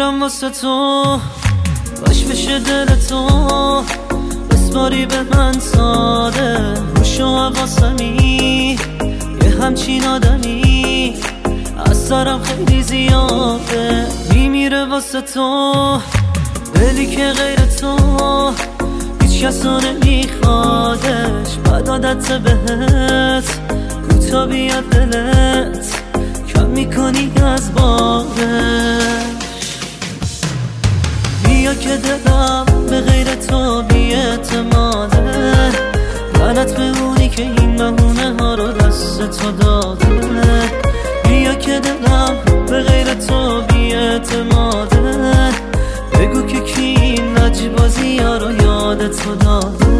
میمیرم واسه تو، باش بشه دل تو بسپاری به من ساده. روش و حواسمی یه همچین آدمی از سرم خیلی زیاده. میمیره واسه تو دلی که غیر تو هیچ کسو نمیخوادش. بد عادت بهت کوتا بیاد دلت کم میکنی از بارش. بیا که دلم به غیر تو بی‌اعتماده، لعنت به اونی که این بهونه ها رو دست تو داده. بیا که دلم به غیر تو بی‌اعتماده، بگو که کی این لجبازی ها رو یاد تو داده.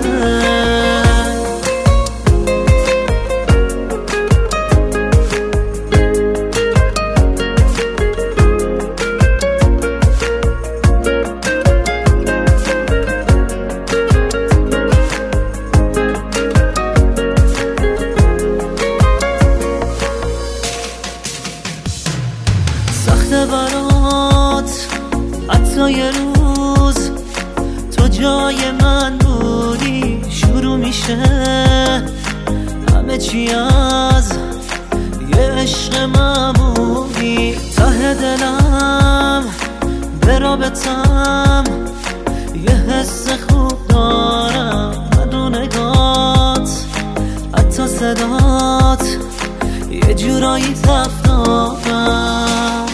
سخته برات حتی یه روز تو جای من بودی، شروع میشه همه چی از یه عشق معمولی. ته دلم به رابطم یه حس خوب دارم، من رو نگات حتی صدات یه جورایی تفت دارم.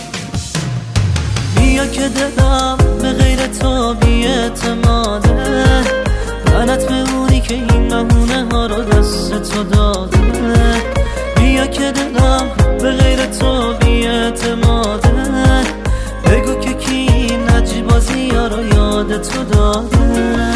بیا که دلم به غیر تو بی‌اعتماده، لعنت به اونی که این بهونه ها رو دست تو داده. بیا که دلم به غیر تو بی‌اعتماده، بگو که کی این لجبازی ها رو یاد تو داده.